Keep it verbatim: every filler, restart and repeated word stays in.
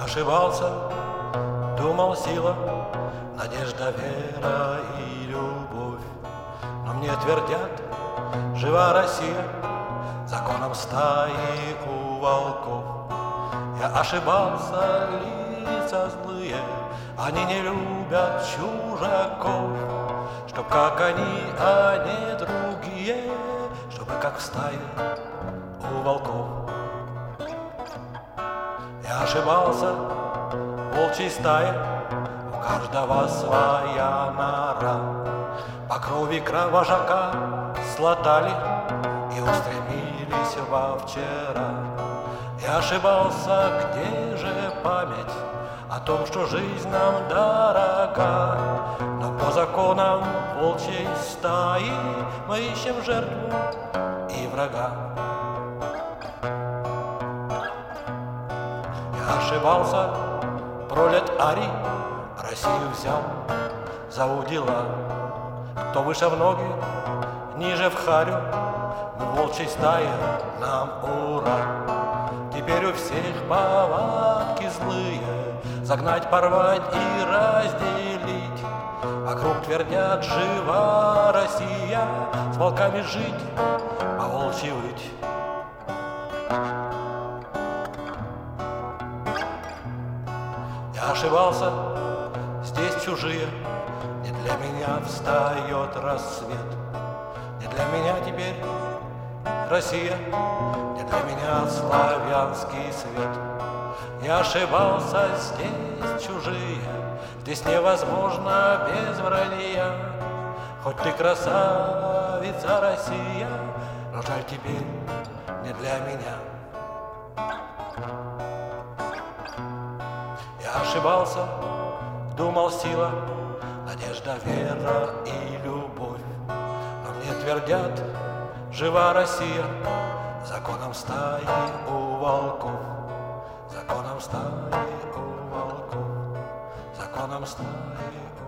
ошибался, думал сила, надежда, вера и любовь. Но мне твердят, жива Россия, законом стаи у волков. Я ошибался, лица злые, они не любят чужаков. Чтоб как они, а не другие, чтобы как в стае у волков. Я ошибался, волчьей стае, у каждого своя нора. По крови кровожака слотали и устремились во вчера. Я ошибался, где же память о том, что жизнь нам дорога. Но по законам волчьей стаи мы ищем жертву и врага. Я ошибался, пролетарий Россию взял за удила. Кто выше в ноги, ниже в харю, мы в волчьей стае, нам ура. Теперь у всех повадки злые, загнать, порвать и разделить. Вокруг твердят, жива Россия, с волками жить, по волчьи выть. Я ошибался, здесь чужие, не для меня встает рассвет. Не для меня теперь Россия, не для меня славянский свет. Я ошибался, здесь чужие, здесь невозможно без вранья. Хоть ты красавица Россия, но жаль теперь не для меня. Я ошибался, думал сила, надежда, вера и любовь. Но мне твердят, жива Россия, законом стаи у волков. Законом стаи у волков, законом стаи у волков.